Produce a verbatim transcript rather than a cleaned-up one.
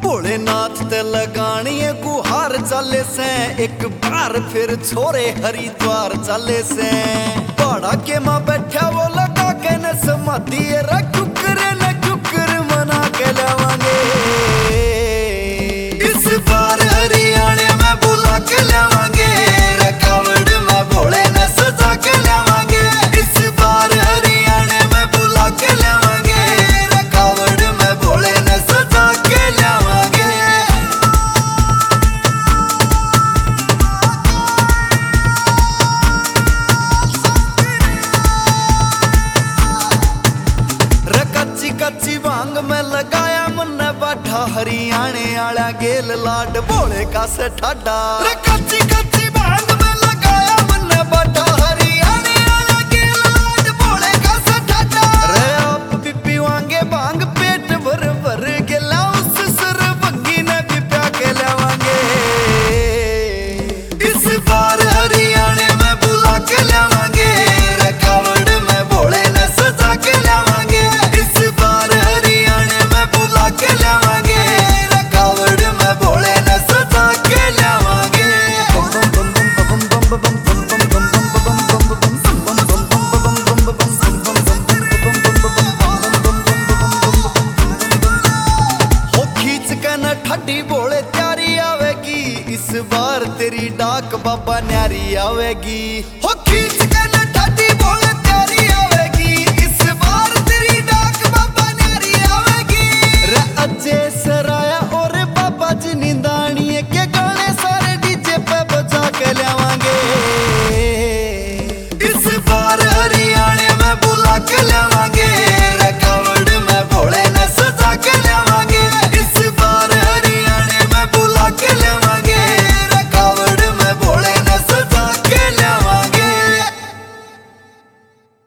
भोलेनाथ ते लगानिए गुहार चले से एक बार फिर छोरे हरिद्वार चले से। पहाड़ा के माँ बैठा वो लगा के न समाधि रे कुकर न कुकर मना के लावांगे। इस बार हरियाणे में बुला के लावांगे रे कावड़ में भोले न सजा के लावांगे। इस बार हरियाणे में बुला के लावांगे रे कावड़ में भोले न सजा के लावांगे। रे कच्ची कच्ची भांग में लगाया मन बाठा हरियाणे आला गेल लाड भोले का से ठाडा। रे कच्ची कच्ची भांग में लगाया मन बाठा हरियाणे आला गेल लाड भोले का से ठाडा। रे आप भी पीवांगे भांग पेट भर भर गेला उस सुर भंगी ने भी प्या के लावांगे। इस बार हरियाणे में बुला के लावांगे रे कावड़ में भोले ने सजा के लावांगे। इस बार हरियाणे में बुला के लावांगे रे कावड़ में भोले ने सजा के लावांगे। हो खींच के न ठड्डी भोले त्यारी आवेगी। इस बार तेरी डाक बाबा न्यारी आवेगी। हो खींच